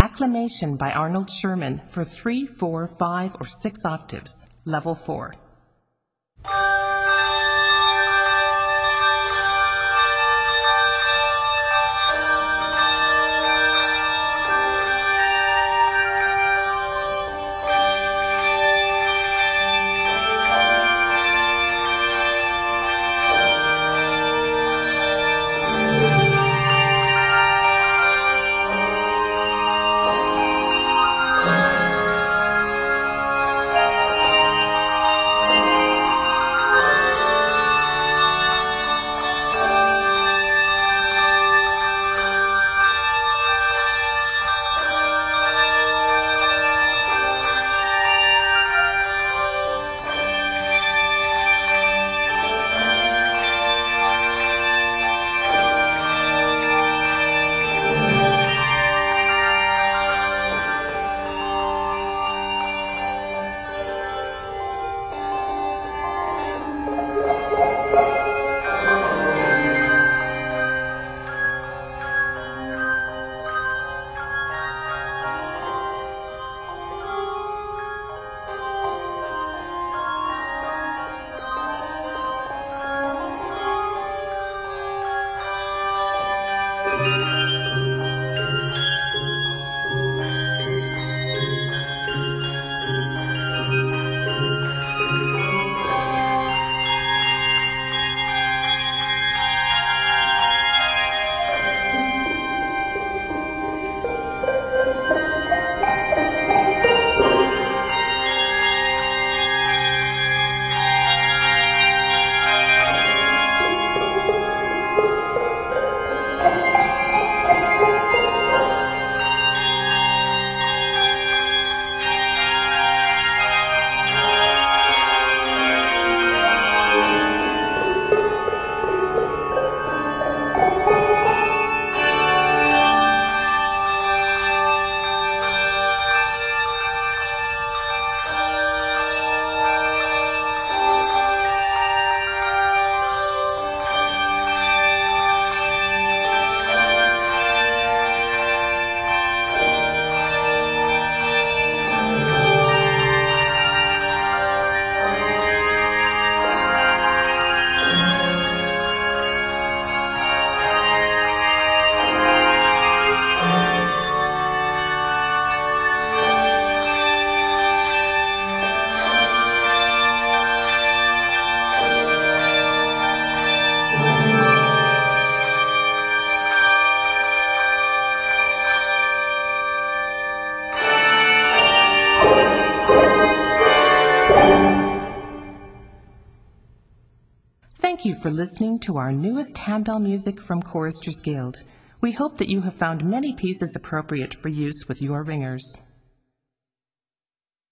Acclamation by Arnold Sherman for 3, 4, 5, or 6 octaves, level 4. Thank you for listening to our newest handbell music from Choristers Guild. We hope that you have found many pieces appropriate for use with your ringers.